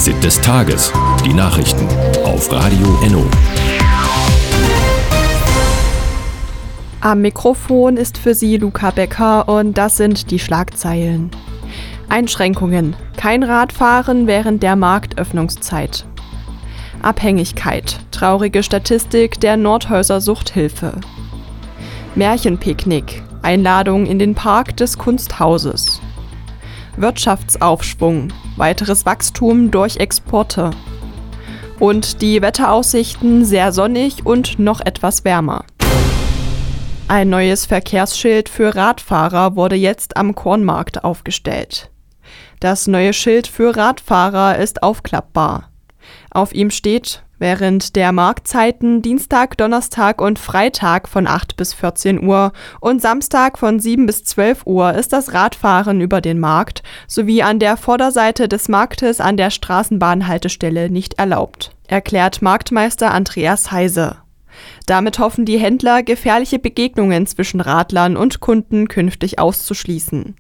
Fazit des Tages. Die Nachrichten auf Radio Enno. Am Mikrofon ist für Sie Luca Becker und das sind die Schlagzeilen. Einschränkungen. Kein Radfahren während der Marktöffnungszeit. Abhängigkeit. Traurige Statistik der Nordhäuser Suchthilfe. Märchenpicknick. Einladung in den Park des Kunsthauses. Wirtschaftsaufschwung. Weiteres Wachstum durch Exporte. Und die Wetteraussichten sehr sonnig und noch etwas wärmer. Ein neues Verkehrsschild für Radfahrer wurde jetzt am Kornmarkt aufgestellt. Das neue Schild für Radfahrer ist aufklappbar. Auf ihm steht: Während der Marktzeiten Dienstag, Donnerstag und Freitag von 8 bis 14 Uhr und Samstag von 7 bis 12 Uhr ist das Radfahren über den Markt sowie an der Vorderseite des Marktes an der Straßenbahnhaltestelle nicht erlaubt, erklärt Marktmeister Andreas Heise. Damit hoffen die Händler, gefährliche Begegnungen zwischen Radlern und Kunden künftig auszuschließen.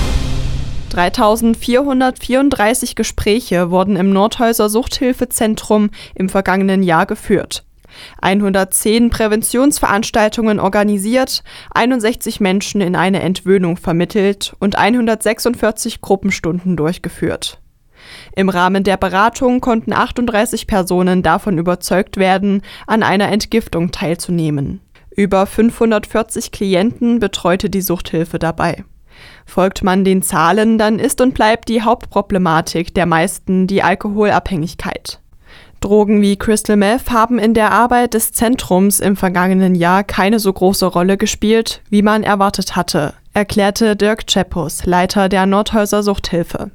3.434 Gespräche wurden im Nordhäuser Suchthilfezentrum im vergangenen Jahr geführt. 110 Präventionsveranstaltungen organisiert, 61 Menschen in eine Entwöhnung vermittelt und 146 Gruppenstunden durchgeführt. Im Rahmen der Beratung konnten 38 Personen davon überzeugt werden, an einer Entgiftung teilzunehmen. Über 540 Klienten betreute die Suchthilfe dabei. Folgt man den Zahlen, dann ist und bleibt die Hauptproblematik der meisten die Alkoholabhängigkeit. Drogen wie Crystal Meth haben in der Arbeit des Zentrums im vergangenen Jahr keine so große Rolle gespielt, wie man erwartet hatte, erklärte Dirk Czepus, Leiter der Nordhäuser Suchthilfe.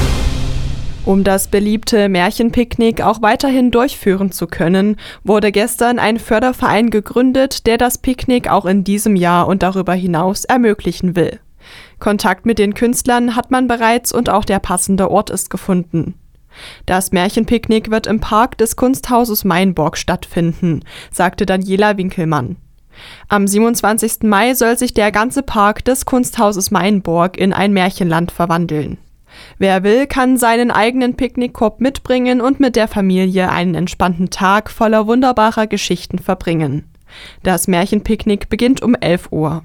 Um das beliebte Märchenpicknick auch weiterhin durchführen zu können, wurde gestern ein Förderverein gegründet, der das Picknick auch in diesem Jahr und darüber hinaus ermöglichen will. Kontakt mit den Künstlern hat man bereits und auch der passende Ort ist gefunden. Das Märchenpicknick wird im Park des Kunsthauses Mainburg stattfinden, sagte Daniela Winkelmann. Am 27. Mai soll sich der ganze Park des Kunsthauses Mainburg in ein Märchenland verwandeln. Wer will, kann seinen eigenen Picknickkorb mitbringen und mit der Familie einen entspannten Tag voller wunderbarer Geschichten verbringen. Das Märchenpicknick beginnt um 11 Uhr.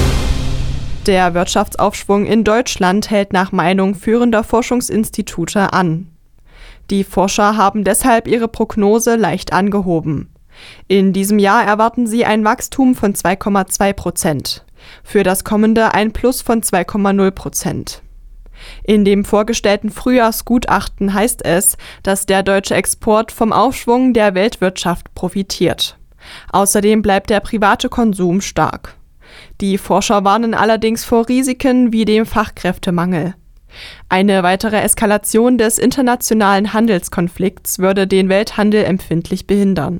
Der Wirtschaftsaufschwung in Deutschland hält nach Meinung führender Forschungsinstitute an. Die Forscher haben deshalb ihre Prognose leicht angehoben. In diesem Jahr erwarten sie ein Wachstum von 2,2%. Für das kommende ein Plus von 2,0%. In dem vorgestellten Frühjahrsgutachten heißt es, dass der deutsche Export vom Aufschwung der Weltwirtschaft profitiert. Außerdem bleibt der private Konsum stark. Die Forscher warnen allerdings vor Risiken wie dem Fachkräftemangel. Eine weitere Eskalation des internationalen Handelskonflikts würde den Welthandel empfindlich behindern.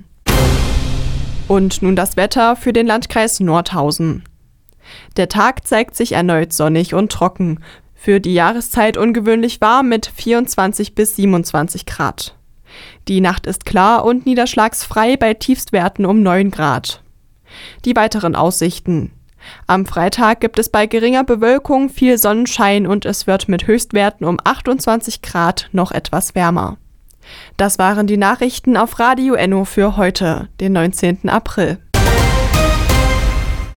Und nun das Wetter für den Landkreis Nordhausen. Der Tag zeigt sich erneut sonnig und trocken. Für die Jahreszeit ungewöhnlich warm mit 24 bis 27 Grad. Die Nacht ist klar und niederschlagsfrei bei Tiefstwerten um 9 Grad. Die weiteren Aussichten. Am Freitag gibt es bei geringer Bewölkung viel Sonnenschein und es wird mit Höchstwerten um 28 Grad noch etwas wärmer. Das waren die Nachrichten auf Radio Enno für heute, den 19. April.